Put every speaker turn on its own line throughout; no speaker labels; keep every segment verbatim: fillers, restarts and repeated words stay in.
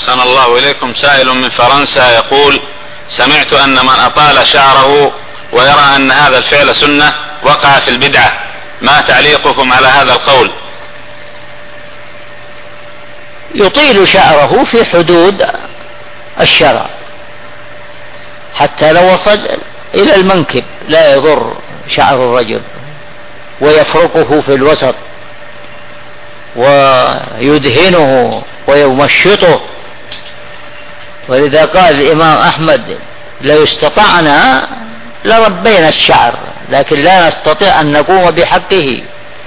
أحسن الله إليكم. سائل من فرنسا يقول: سمعت أن من أطال شعره ويرى أن هذا الفعل سنة وقع في البدعة، ما تعليقكم على هذا القول؟
يطيل شعره في حدود الشرع حتى لو وصل إلى المنكب لا يضر شعر الرجل، ويفرقه في الوسط ويدهنه ويمشطه. ولذا قال الإمام أحمد: لو استطعنا لربينا الشعر لكن لا نستطيع أن نقوم بحقه.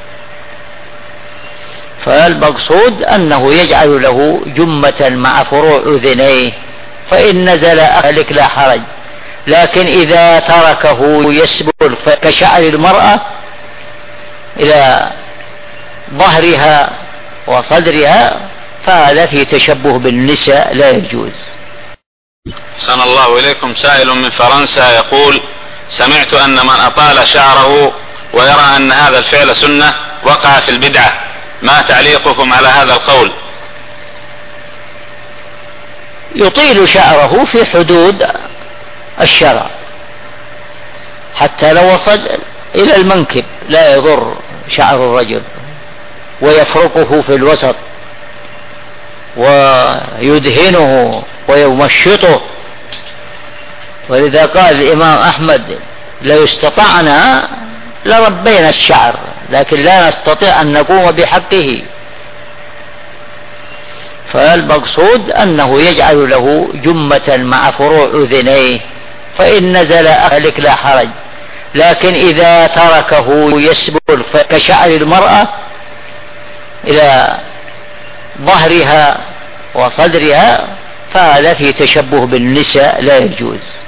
فالمقصود أنه يجعل له جمة مع فروع أذنيه، فإن نزل أهلك لا حرج. لكن إذا تركه يسبل كشعر المرأة إلى ظهرها وصدرها فهذا في تشبه بالنساء لا يجوز.
أحسن الله إليكم. سائل من فرنسا يقول: سمعت أن من أطال شعره ويرى أن هذا الفعل سنة وقع في البدعة، ما تعليقكم على هذا القول؟
يطيل شعره في حدود الشرع حتى لو وصل إلى المنكب لا يضر شعر الرجل، ويفرقه في الوسط ويدهنه ويمشطه. ولذا قال الإمام أحمد: لو استطعنا لربينا الشعر لكن لا نستطيع أن نقوم بحقه. فالمقصود أنه يجعل له جمة مع فروع أذنيه، فإن نزل أهلك لا حرج. لكن إذا تركه يسبل كشعر المرأة إلى ظهرها وصدرها فهذا في تشبه بالنساء لا يجوز.